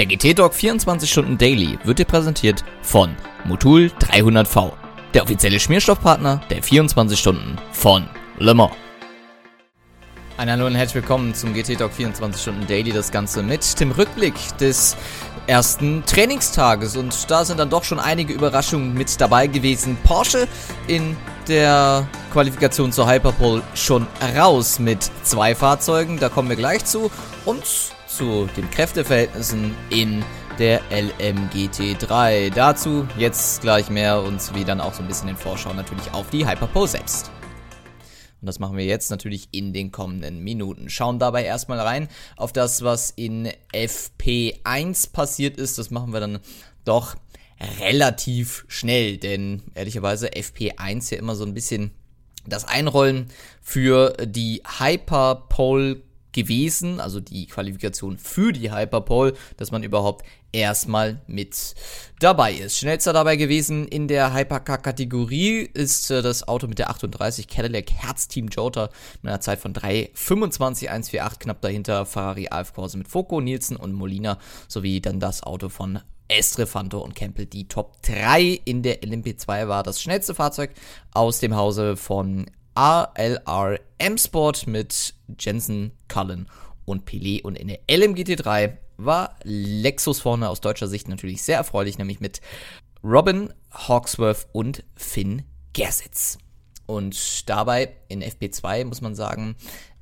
Der GT-Talk 24 Stunden Daily wird dir präsentiert von Motul 300V, der offizielle Schmierstoffpartner der 24 Stunden von Le Mans. Ein Hallo und herzlich willkommen zum GT-Talk 24 Stunden Daily, das Ganze mit dem Rückblick des ersten Trainingstages. Und da sind dann doch schon einige Überraschungen mit dabei gewesen. Porsche in der Qualifikation zur Hyperpole schon raus mit 2 Fahrzeugen, da kommen wir gleich zu. Und zu den Kräfteverhältnissen in der LMGT3. Dazu jetzt gleich mehr und sowie dann auch so ein bisschen in Vorschau natürlich auf die Hyperpole selbst. Und das machen wir jetzt natürlich in den kommenden Minuten. Schauen dabei erstmal rein auf das, was in FP1 passiert ist. Das machen wir dann doch relativ schnell, denn ehrlicherweise FP1 ja immer so ein bisschen das Einrollen für die Hyperpole gewesen, also die Qualifikation für die Hyperpole, dass man überhaupt erstmal mit dabei ist. Schnellster dabei gewesen in der Hypercar-Kategorie ist das Auto mit der 38 Cadillac Herzteam Jota mit einer Zeit von 3:25,148, knapp dahinter Ferrari AF Corse mit Foco, Nielsen und Molina, sowie dann das Auto von Estrefanto und Campbell. Die Top 3 in der LMP2 war das schnellste Fahrzeug aus dem Hause von ALR M-Sport mit Jensen, Cullen und Pelé. Und in der LMGT3 war Lexus vorne, aus deutscher Sicht natürlich sehr erfreulich, nämlich mit Robin Hawksworth und Finn Gersitz. Und dabei in FP2 muss man sagen,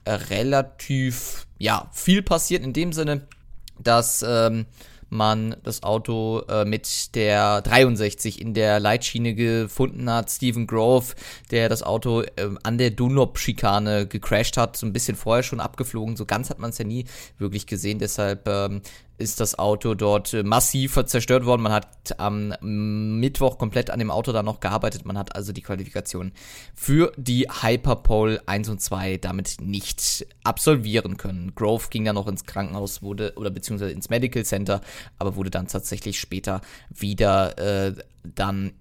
relativ viel passiert in dem Sinne, dass man das Auto mit der 63 in der Leitschiene gefunden hat. Stephen Grove, der das Auto an der Dunlop-Schikane gecrashed hat, so ein bisschen vorher schon abgeflogen. So ganz hat man es ja nie wirklich gesehen, deshalb ist das Auto dort massiv zerstört worden. Man hat am Mittwoch komplett an dem Auto dann noch gearbeitet. Man hat also die Qualifikation für die Hyperpole 1 und 2 damit nicht absolvieren können. Grove ging dann noch ins Krankenhaus, beziehungsweise ins Medical Center, aber wurde dann tatsächlich später wieder dann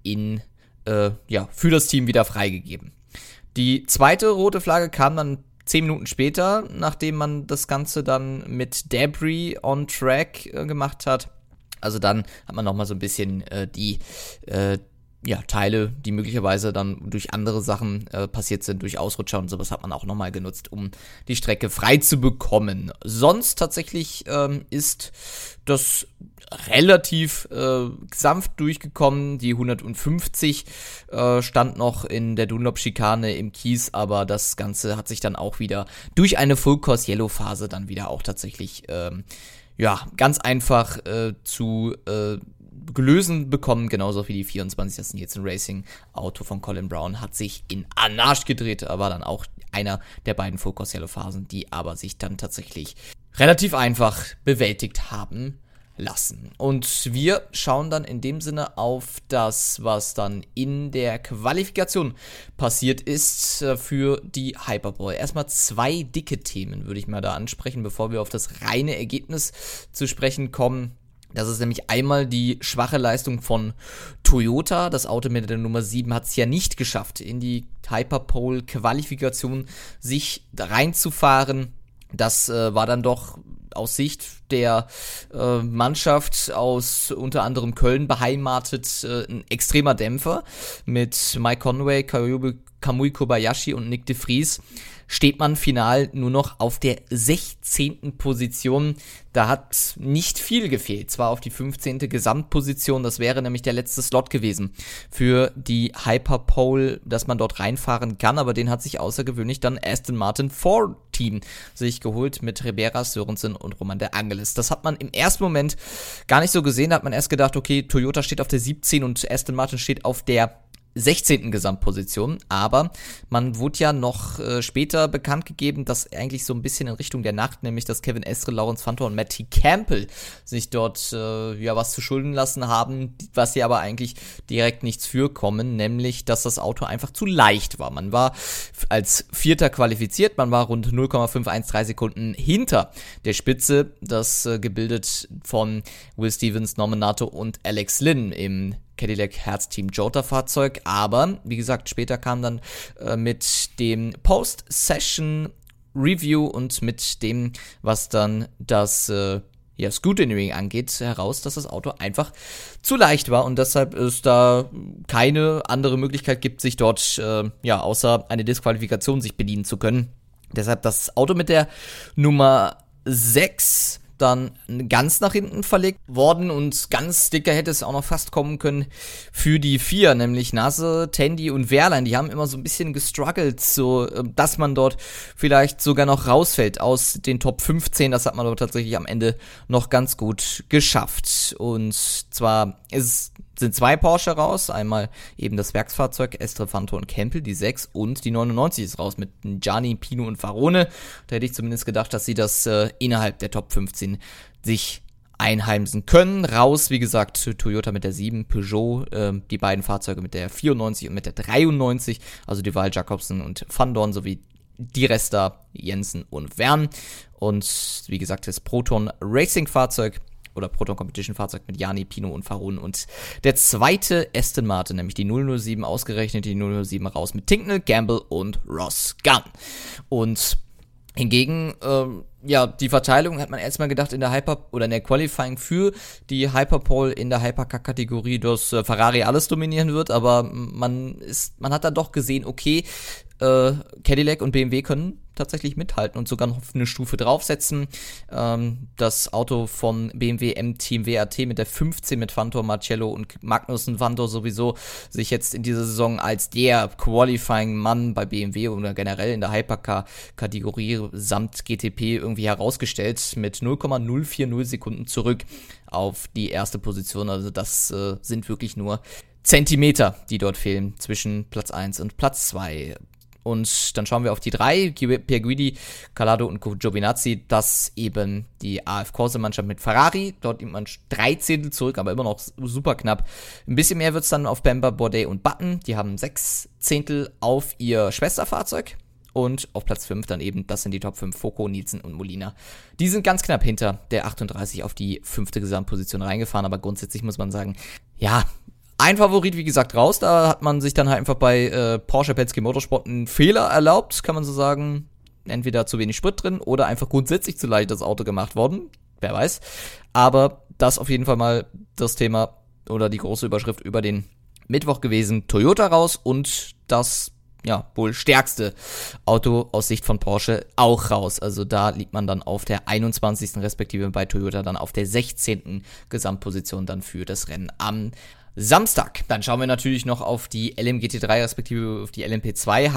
für das Team wieder freigegeben. Die zweite rote Flagge kam dann 10 Minuten später, nachdem man das Ganze dann mit Debris on Track gemacht hat. Also dann hat man nochmal so ein bisschen die Teile, die möglicherweise dann durch andere Sachen passiert sind, durch Ausrutscher und sowas, hat man auch nochmal genutzt, um die Strecke frei zu bekommen. Sonst tatsächlich ist das relativ sanft durchgekommen. Die 150 stand noch in der Dunlop-Schikane im Kies, aber das Ganze hat sich dann auch wieder durch eine Full-Course-Yellow-Phase dann wieder auch tatsächlich ganz einfach zu gelösen bekommen, genauso wie die 24. Das Nielsen Racing Auto von Colin Brown hat sich in Anarch gedreht, war dann auch einer der beiden Full-Course-Yellow-Phasen, die aber sich dann tatsächlich relativ einfach bewältigt haben lassen. Und wir schauen dann in dem Sinne auf das, was dann in der Qualifikation passiert ist für die Hyperpole. Erstmal 2 dicke Themen würde ich mal da ansprechen, bevor wir auf das reine Ergebnis zu sprechen kommen. Das ist nämlich einmal die schwache Leistung von Toyota. Das Auto mit der Nummer 7 hat es ja nicht geschafft, in die Hyperpole-Qualifikation sich reinzufahren. Das war dann doch aus Sicht der Mannschaft aus unter anderem Köln beheimatet ein extremer Dämpfer. Mit Mike Conway, Kamui Kobayashi und Nick de Vries steht man final nur noch auf der 16. Position. Da hat nicht viel gefehlt, zwar auf die 15. Gesamtposition, das wäre nämlich der letzte Slot gewesen für die Hyperpole, dass man dort reinfahren kann, aber den hat sich außergewöhnlich dann Aston Martin 4 Team sich geholt mit Ribera, Sörensen und Roman de Angelis. Das hat man im ersten Moment gar nicht so gesehen, da hat man erst gedacht, okay, Toyota steht auf der 17 und Aston Martin steht auf der 16. Gesamtposition, aber man wurde ja noch später bekannt gegeben, dass eigentlich so ein bisschen in Richtung der Nacht, nämlich dass Kevin Estre, Lawrence Fantor und Matty Campbell sich dort was zu schulden lassen haben, was sie aber eigentlich direkt nichts für kommen, nämlich dass das Auto einfach zu leicht war. Man war als Vierter qualifiziert, man war rund 0,513 Sekunden hinter der Spitze, das gebildet von Will Stevens, Norman Nato und Alex Lynn im Cadillac Herzteam Jota Fahrzeug, aber wie gesagt, später kam dann mit dem Post-Session Review und mit dem, was dann das Scrutinying angeht, heraus, dass das Auto einfach zu leicht war und deshalb es da keine andere Möglichkeit gibt, sich dort, außer eine Disqualifikation sich bedienen zu können. Deshalb das Auto mit der Nummer 6 dann ganz nach hinten verlegt worden und ganz dicker hätte es auch noch fast kommen können für die 4, nämlich Nasse, Tandy und Wehrlein. Die haben immer so ein bisschen gestruggelt, so dass man dort vielleicht sogar noch rausfällt aus den Top 15. Das hat man dort tatsächlich am Ende noch ganz gut geschafft. Und zwar sind 2 Porsche raus, einmal eben das Werksfahrzeug Estrefanto und Campbell, die 6 und die 99 ist raus mit Gianni, Pino und Varone. Da hätte ich zumindest gedacht, dass sie das innerhalb der Top 15 sich einheimsen können. Raus, wie gesagt, Toyota mit der 7, Peugeot, die beiden Fahrzeuge mit der 94 und mit der 93, also die Wahl Jacobsen und Van Dorn sowie die Resta, Jensen und Wern. Und wie gesagt, das Proton Racing Fahrzeug oder Proton Competition Fahrzeug mit Gianni, Pino und Varun und der zweite Aston Martin, nämlich die 007 ausgerechnet, die 007 raus mit Tinknell, Gamble und Ross Gunn. Und hingegen, die Verteilung hat man erstmal gedacht in der Qualifying für die Hyperpole in der Hypercar-Kategorie, dass Ferrari alles dominieren wird, aber man hat dann doch gesehen, okay, Cadillac und BMW können tatsächlich mithalten und sogar noch eine Stufe draufsetzen. Das Auto von BMW M-Team WRT mit der 15 mit Vantor, Marcello und Magnussen. Vantor sowieso sich jetzt in dieser Saison als der Qualifying-Mann bei BMW oder generell in der Hypercar-Kategorie samt GTP irgendwie herausgestellt mit 0,040 Sekunden zurück auf die erste Position. Also das sind wirklich nur Zentimeter, die dort fehlen zwischen Platz 1 und Platz 2. Und dann schauen wir auf die 3, Pierre Guidi, Calado und Giovinazzi, das eben die AF Corse-Mannschaft mit Ferrari, dort nimmt man 3 Zehntel zurück, aber immer noch super knapp. Ein bisschen mehr wird's dann auf Bamber, Bourdais und Button, die haben 6 Zehntel auf ihr Schwesterfahrzeug. Und auf Platz 5 dann eben, das sind die Top 5, Foucault, Nielsen und Molina. Die sind ganz knapp hinter der 38 auf die 5. Gesamtposition reingefahren, aber grundsätzlich muss man sagen, ja, ein Favorit, wie gesagt, raus. Da hat man sich dann halt einfach bei Porsche Penske Motorsport einen Fehler erlaubt, kann man so sagen. Entweder zu wenig Sprit drin oder einfach grundsätzlich zu leicht das Auto gemacht worden. Wer weiß. Aber das auf jeden Fall mal das Thema oder die große Überschrift über den Mittwoch gewesen. Toyota raus und das wohl stärkste Auto aus Sicht von Porsche auch raus. Also da liegt man dann auf der 21. respektive bei Toyota dann auf der 16. Gesamtposition dann für das Rennen am Samstag. Dann schauen wir natürlich noch auf die LMGT3 respektive auf die LMP2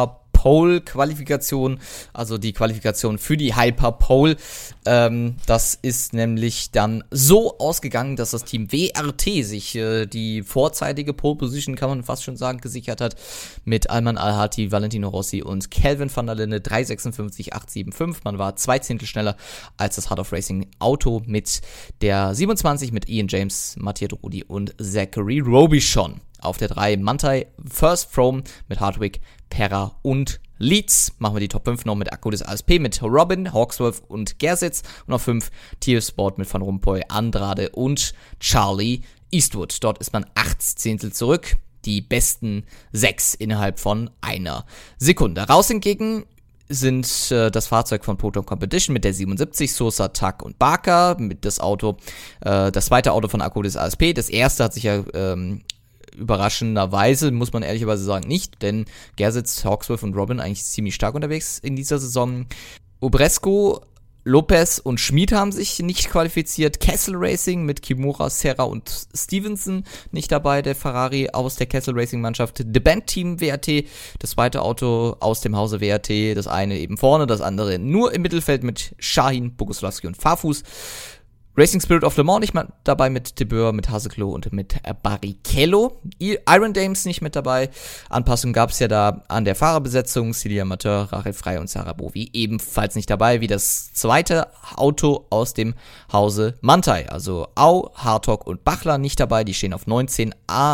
Hyperpole-Qualifikation, also die Qualifikation für die Hyperpole. Das ist nämlich dann so ausgegangen, dass das Team WRT sich die vorzeitige Pole-Position, kann man fast schon sagen, gesichert hat mit Alman Al-Hati, Valentino Rossi und Kelvin van der Linde, 3,56,875. Man war 2 Zehntel schneller als das Heart of Racing Auto mit der 27 mit Ian James, Mattia Drudi und Zachary Robichon. Auf der 3 Manthey, First From mit Hardwick, Perra und Leeds. Machen wir die Top 5 noch mit Akku des ASP mit Robin, Hawksworth und Gersitz. Und auf 5 TF Sport mit Van Rompuy, Andrade und Charlie Eastwood. Dort ist man 8 Zehntel zurück. Die besten 6 innerhalb von einer Sekunde. Raus hingegen sind das Fahrzeug von Proton Competition mit der 77, Sosa, Tuck und Barker. Mit das Auto, das zweite Auto von Akku des ASP. Das erste hat sich ja überraschenderweise, muss man ehrlicherweise sagen, nicht, denn Gersitz, Hawksworth und Robin eigentlich ziemlich stark unterwegs in dieser Saison. Obresco, Lopez und Schmid haben sich nicht qualifiziert. Kessel Racing mit Kimura, Serra und Stevenson nicht dabei, der Ferrari aus der Kessel Racing Mannschaft. The Band Team WRT, das zweite Auto aus dem Hause WRT, das eine eben vorne, das andere nur im Mittelfeld mit Shahin, Boguslavski und Farfus. Racing Spirit of Le Mans nicht mal dabei mit Tibur, mit Haseklo und mit Barrichello. Iron Dames nicht mit dabei. Anpassungen gab es ja da an der Fahrerbesetzung. Celia Amateur, Rachel Frey und Sarah Bovi ebenfalls nicht dabei, wie das zweite Auto aus dem Hause Manthey. Also Au, Hartog und Bachler nicht dabei. Die stehen auf 19.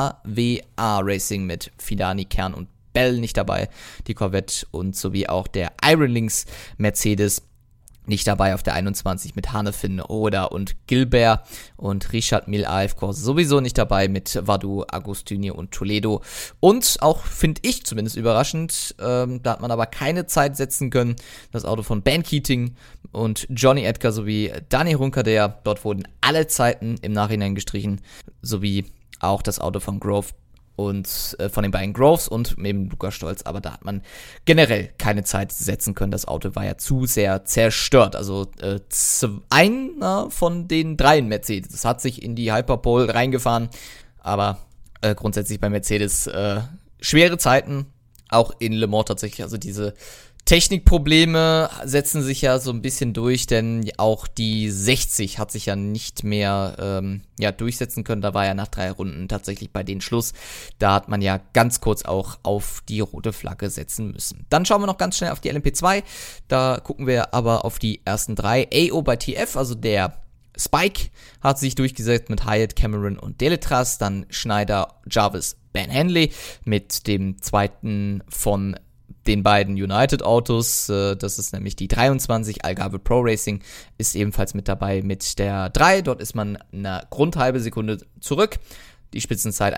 AWA Racing mit Fidani, Kern und Bell nicht dabei. Die Corvette und sowie auch der Iron Lynx Mercedes nicht dabei auf der 21 mit Hanefin, Oda und Gilbert und Richard Mille AF-Kurs sowieso nicht dabei mit Vadu, Agostini und Toledo. Und auch, finde ich zumindest überraschend, da hat man aber keine Zeit setzen können, das Auto von Ben Keating und Johnny Edgar sowie Dani Runcader. Dort wurden alle Zeiten im Nachhinein gestrichen, sowie auch das Auto von Grove und von den beiden Groves und eben Lukas Stolz, aber da hat man generell keine Zeit setzen können. Das Auto war ja zu sehr zerstört. Also einer von den 3 Mercedes hat sich in die Hyperpole reingefahren, aber grundsätzlich bei Mercedes schwere Zeiten, auch in Le Mans tatsächlich. Also diese Technikprobleme setzen sich ja so ein bisschen durch, denn auch die 60 hat sich ja nicht mehr durchsetzen können. Da war ja nach 3 Runden tatsächlich bei denen Schluss. Da hat man ja ganz kurz auch auf die rote Flagge setzen müssen. Dann schauen wir noch ganz schnell auf die LMP2. Da gucken wir aber auf die ersten 3. AO bei TF, also der Spike, hat sich durchgesetzt mit Hyatt, Cameron und Deletras. Dann Schneider, Jarvis, Ben Hanley mit dem zweiten von den beiden United-Autos, das ist nämlich die 23, Algarve Pro Racing, ist ebenfalls mit dabei mit der 3, dort ist man eine Grundhalbe Sekunde zurück, die Spitzenzeit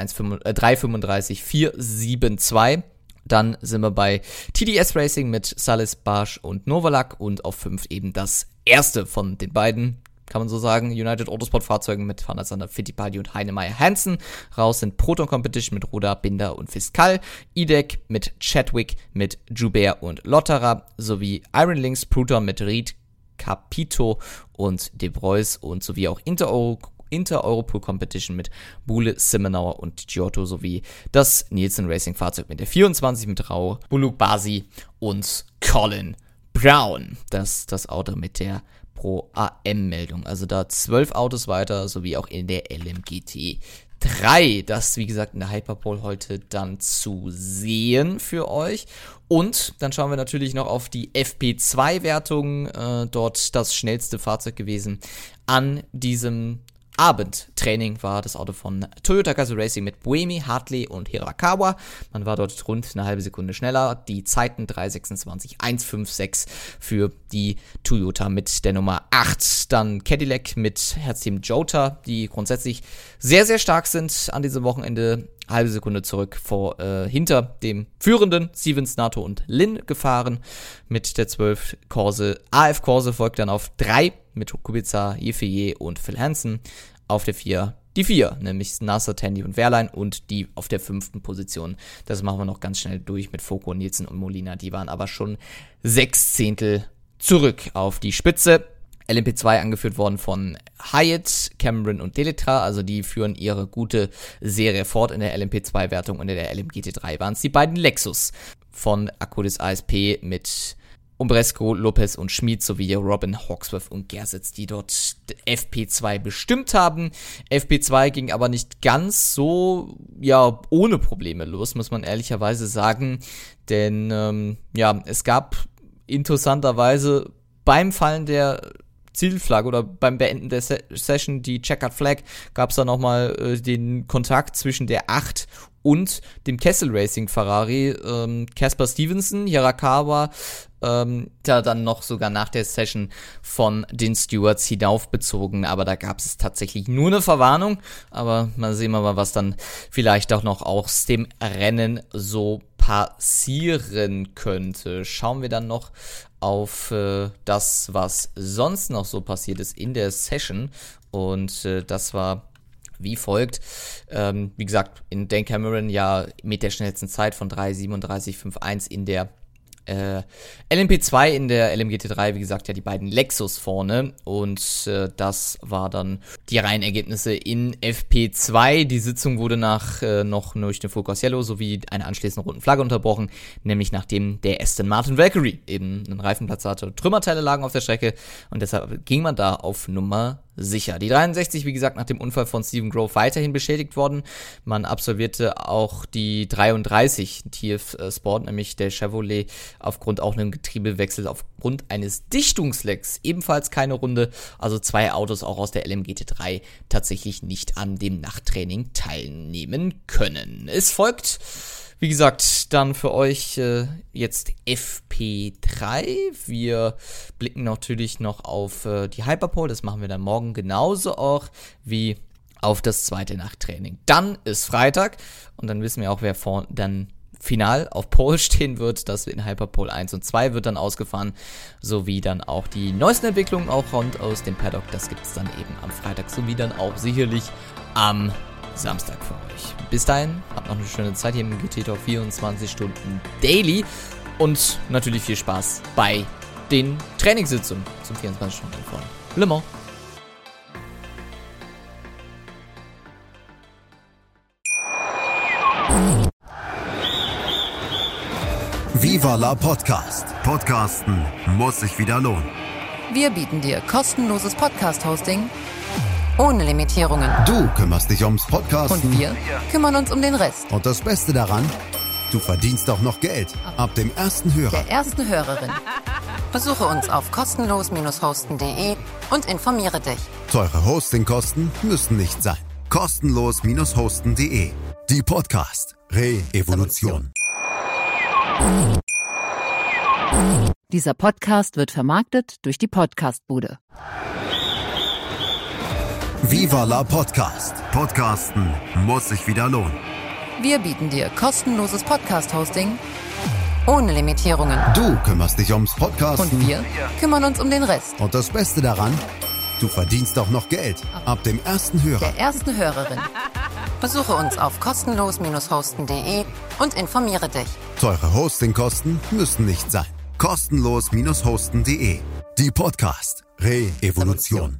3:35,472, dann sind wir bei TDS Racing mit Salis, Barsch und Novalak und auf 5 eben das erste von den beiden, kann man so sagen, United Autosport-Fahrzeugen mit Van der Sander, Fittipaldi und Heinemeier Hansen. Raus sind Proton Competition mit Roda, Binder und Fiskal, IDEC mit Chadwick, mit Joubert und Lotterer, sowie Iron Links, Proton mit Ried, Capito und De Breus und sowie auch Inter-Europol Competition mit Bule, Simmenauer und Giotto sowie das Nielsen Racing Fahrzeug mit der 24 mit Rau, Buluk Basi und Colin Brown. Das Auto mit der Pro AM-Meldung. Also da 12 Autos weiter, sowie auch in der LMGT 3. Das, wie gesagt, in der Hyperpole heute dann zu sehen für euch. Und dann schauen wir natürlich noch auf die FP2-Wertung. Dort das schnellste Fahrzeug gewesen an diesem Abendtraining war das Auto von Toyota Gazoo Racing mit Buemi, Hartley und Hirakawa. Man war dort rund eine halbe Sekunde schneller. Die Zeiten 3:26,156 für die Toyota mit der Nummer 8. Dann Cadillac mit Herzteam Jota, die grundsätzlich sehr, sehr stark sind an diesem Wochenende. Halbe Sekunde zurück hinter dem führenden Stevens, Nato und Lin gefahren mit der 12 Corse. AF Corse folgt dann auf 3 mit Kubica, Yefeye und Phil Hansen. Auf der 4 die 4, nämlich Nasser, Tandy und Wehrlein und die auf der 5. Position. Das machen wir noch ganz schnell durch mit Foko, Nielsen und Molina. Die waren aber schon 6 Zehntel zurück auf die Spitze. LMP2 angeführt worden von Hyatt, Cameron und Deletra, also die führen ihre gute Serie fort in der LMP2-Wertung und in der LMGT3 waren es die beiden Lexus von Akkodis ASP mit Umbresco, Lopez und Schmid sowie Robin, Hawksworth und Gersitz, die dort FP2 bestimmt haben. FP2 ging aber nicht ganz so, ohne Probleme los, muss man ehrlicherweise sagen, denn, es gab interessanterweise beim Fallen der Zielflagge oder beim Beenden der Session, die Checkered Flag, gab es da nochmal den Kontakt zwischen der 8 und dem Kessel Racing Ferrari. Casper Stevenson, Hirakawa, da dann noch sogar nach der Session von den Stewards hinaufbezogen, aber da gab es tatsächlich nur eine Verwarnung, aber mal sehen wir mal, was dann vielleicht auch noch aus dem Rennen so passieren könnte. Schauen wir dann noch auf das, was sonst noch so passiert ist in der Session und das war wie folgt. Wie gesagt, in Dan Cameron ja mit der schnellsten Zeit von 3:37,51 in der LMP2, in der LMGT3, wie gesagt, ja die beiden Lexus vorne und das war dann die Reihenergebnisse in FP2. Die Sitzung wurde noch durch den Focus Yellow sowie einer anschließenden roten Flagge unterbrochen, nämlich nachdem der Aston Martin Valkyrie eben einen Reifenplatz hatte. Trümmerteile lagen auf der Strecke und deshalb ging man da auf Nummer sicher. Die 63, wie gesagt, nach dem Unfall von Stephen Grove weiterhin beschädigt worden. Man absolvierte auch die 33 TF Sport, nämlich der Chevrolet, aufgrund auch einem Getriebewechsel, aufgrund eines Dichtungslecks ebenfalls keine Runde. Also 2 Autos auch aus der LMGT3 tatsächlich nicht an dem Nachttraining teilnehmen können. Es folgt Wie gesagt, dann für euch jetzt FP3. Wir blicken natürlich noch auf die Hyperpole. Das machen wir dann morgen genauso auch wie auf das zweite Nachttraining. Dann ist Freitag und dann wissen wir auch, wer dann final auf Pole stehen wird. Das in Hyperpole 1 und 2 wird dann ausgefahren, sowie dann auch die neuesten Entwicklungen auch rund aus dem Paddock. Das gibt es dann eben am Freitag, sowie dann auch sicherlich am Samstag für euch. Bis dahin, habt noch eine schöne Zeit hier im GT Talk 24 Stunden Daily und natürlich viel Spaß bei den Trainingssitzungen zum 24 Stunden von Le Mans. Viva la Podcast. Podcasten muss sich wieder lohnen. Wir bieten dir kostenloses Podcast-Hosting ohne Limitierungen. Du kümmerst dich ums Podcasten. Und wir kümmern uns um den Rest. Und das Beste daran, du verdienst auch noch Geld. Ab dem ersten Hörer. Der ersten Hörerin. Besuche uns auf kostenlos-hosten.de und informiere dich. Teure Hostingkosten müssen nicht sein. Kostenlos-hosten.de. Die Podcast Re-Evolution. Dieser Podcast wird vermarktet durch die Podcastbude. Viva la Podcast. Podcasten muss sich wieder lohnen. Wir bieten dir kostenloses Podcast-Hosting ohne Limitierungen. Du kümmerst dich ums Podcasten. Und wir kümmern uns um den Rest. Und das Beste daran, du verdienst auch noch Geld. Ab dem ersten Hörer. Der ersten Hörerin. Besuche uns auf kostenlos-hosten.de und informiere dich. Teure Hostingkosten müssen nicht sein. Kostenlos-hosten.de. Die Podcast Re-Evolution.